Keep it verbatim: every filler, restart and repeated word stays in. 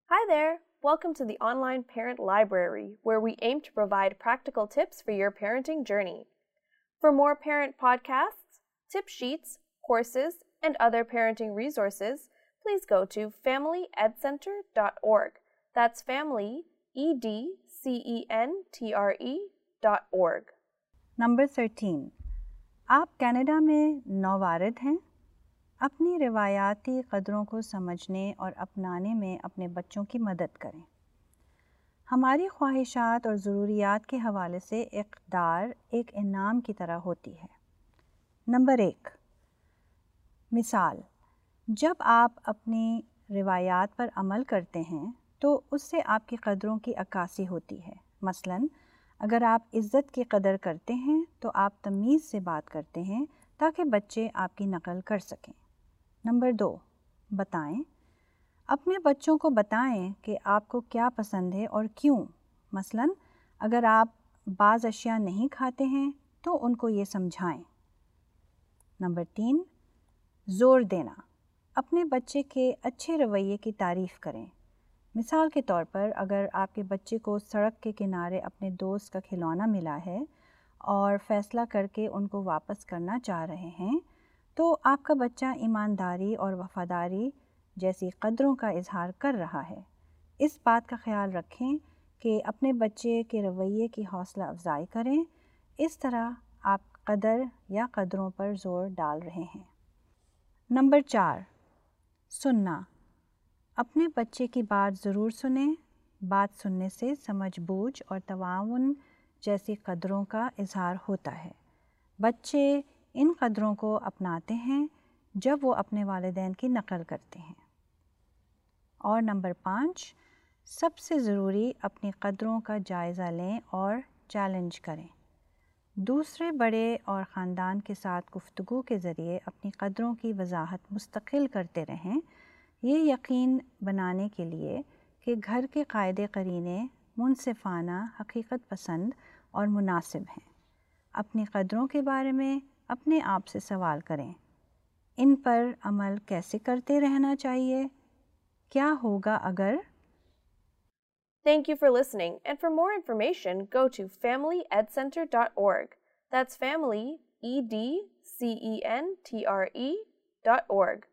Hi there! Welcome to the Online Parent Library, where we aim to provide practical tips for your parenting journey. For more parent podcasts, tip sheets, courses, and other parenting resources, please go to family ed center dot org. That's family, E D C E N T R E dot org. Number thirteen, आप Canada में नौवारिद हैं। अपनी रिवायाती क़दरों को समझने और अपनाने में अपने बच्चों की मदद करें। हमारी ख्वाहिशात और ज़रूरियात के हवाले से इक़दार एक इनाम की तरह होती है। नंबर एक, मिसाल, जब आप अपनी रिवायात पर अमल करते हैं तो उससे आपकी क़दरों की अक्कासी होती है। मसलन, अगर आप इज़्ज़त की कदर करते हैं तो आप तमीज़ से बात करते हैं ताकि बच्चे आपकी नकल कर सकें। नंबर दो, बताएं। अपने बच्चों को बताएं कि आपको क्या पसंद है और क्यों। मसलन, अगर आप बाज़ अशिया नहीं खाते हैं तो उनको ये समझाएं। नंबर तीन, ज़ोर देना। अपने बच्चे के अच्छे रवैये की तारीफ़ करें। मिसाल के तौर पर, अगर आपके बच्चे को सड़क के किनारे अपने दोस्त का खिलौना मिला है और फ़ैसला करके उनको वापस करना चाह रहे हैं, तो आपका बच्चा ईमानदारी और वफ़ादारी जैसी क़दरों का इजहार कर रहा है। इस बात का ख्याल रखें कि अपने बच्चे के रवैये की हौसला अफजाई करें। इस तरह आप कदर या क़दरों पर ज़ोर डाल रहे हैं। नंबर चार, सुनना। अपने बच्चे की बात ज़रूर सुनें। बात सुनने से समझ बूझ और तवाउन जैसी क़दरों का इजहार होता है। बच्चे इन क़दरों को अपनाते हैं जब वो अपने वालिदैन की नकल करते हैं। और नंबर पाँच, सबसे ज़रूरी, अपनी क़दरों का जायज़ा लें और चैलेंज करें। दूसरे बड़े और ख़ानदान के साथ गुफ्तगू के ज़रिए अपनी क़दरों की वजाहत मुस्तकिल करते रहें, ये यकीन बनाने के लिए कि घर के कायदे करीने मुनसिफ़ाना, हकीकत पसंद और मुनासिब हैं। अपनी क़दरों के बारे में अपने आप से सवाल करें। इन पर अमल कैसे करते रहना चाहिए? क्या होगा अगर? Thank you for listening, and for more information, go to family ed center dot org. That's family, E D C E N T R E dot org.